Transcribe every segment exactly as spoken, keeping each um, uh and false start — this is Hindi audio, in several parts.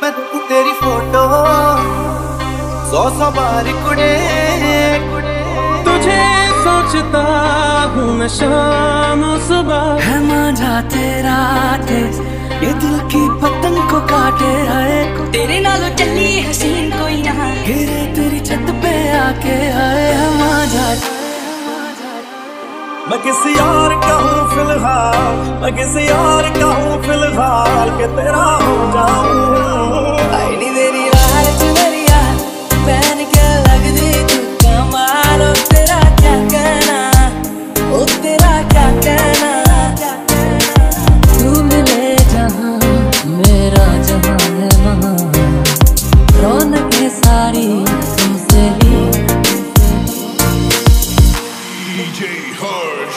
मैं तेरी फोटो सौ सौ बार कुड़े तुझे सोचता हूँ मैं शाम सुबह। है मांझा तेरा देश ये दिल की पतंग को काटे आए, तेरे नालों चली हसीन कोई ना गिरे तेरी छत पे आके आए। है मांझा मैं किसी और का हूँ फिलहाल, मैं किसी और का हूँ फिलहाल के तेरा हो जाऊं। आई नी तेरी लाल चुनरिया पहन के लगदी तू कमाल, ओ तेरा क्या कहना, ओ तेरा क्या कहना। तू मिले जहाँ मेरा जहाँ है वहाँ, रौनकें सारी तुमसे ही। D J Harsh.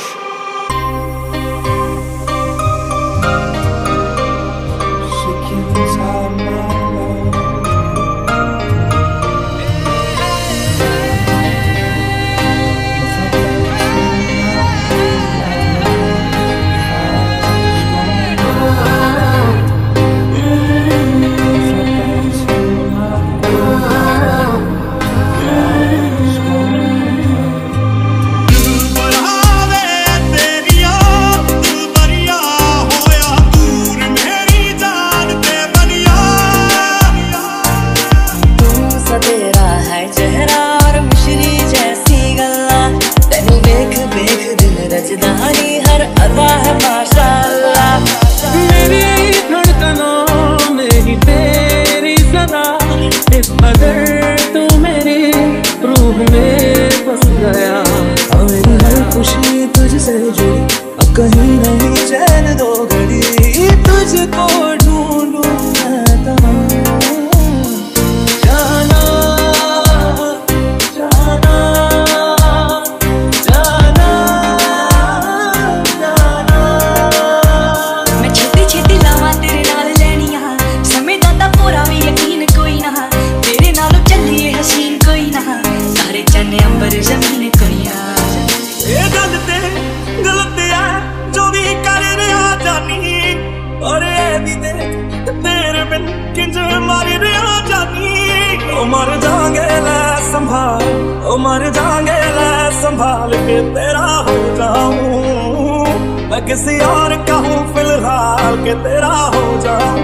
हर अदा है माशाअल्लाह, मेरी धड़कनों में ही तेरी सदा, इस कदर तू मेरी रूह में बस गया। अब मेरी हर खुशी तुझसे जुड़ी, अब कहीं नहीं चैन दो घड़ी, तुझको ढूंढूं मैं तमाम। जाना जाना जाना जाना, मैं छेती छेती लावा तेरे नाल लैनियां, समय दा तां पूरा भी यकीन कोई ना, तेरे नालों चली हसीन कोई ना, सारे चन्ने अंबर जमीन कोई ना। ये गल ते गलत है जो भी कर रहा जानी, और ये भी देख तेरे बिन किंज मर रहा जानी। ओ मर जाएंगे ले संभाल, ओ मर जाएंगे ले संभाल के तेरा हो जाऊं। मैं किसी और का हूँ फिलहाल के तेरा हो जाऊं।